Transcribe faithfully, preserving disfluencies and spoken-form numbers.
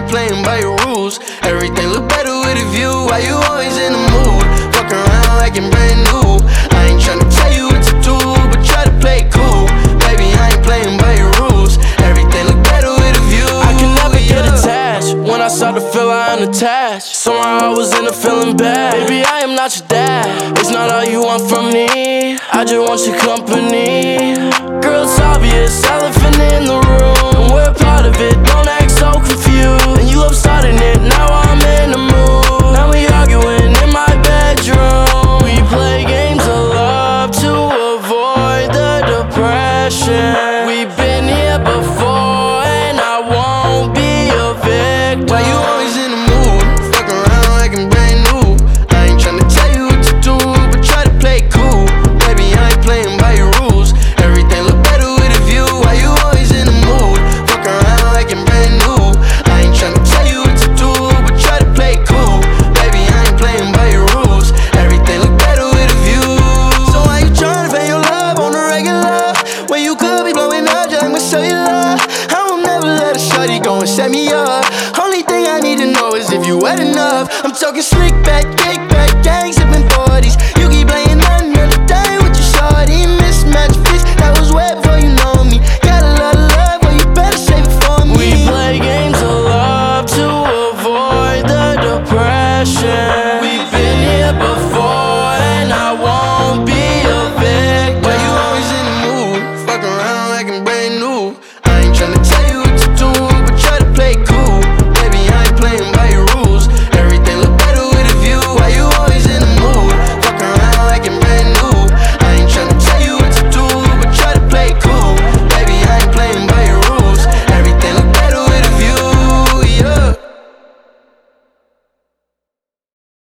ain't playing by your rules. Everything look better with a view. Why you always in the mood? Fuck around like I'm brand new. I ain't tryna tell you what to do, but try to play it cool. Baby, I ain't playing by your rules. Everything look better with a view. I can never get attached. When I start to feel I unattached, somehow I was in a feeling bad. Baby, I am not your dad. It's not all you want from me. I just want your company. Girl, it's obvious, elephant in the room. We're part of it, don't act so confused. And you love starting it, now I'm in the mood. Now we arguing in my bedroom. We play games of love to avoid the depression. We've been here before and I won't be a victim. Why you always in the mood? Fuck around like I'm brand new. I ain't tryna tell you what to do, but try to play it cool. Baby, I ain't playing by your rules. Everything look better with a view. Why you always in the mood? Fuck around like I'm brand new. I ain't tryna tell you what to do, but try to play it cool. Baby, I ain't playing by your rules. Everything look better with a view. So why you tryna pay your love on the regular when you could be blowing up just like my cellular? I will never let a shorty go and set me up. Only thing I need to know is if you wet enough. I'm talking slick back,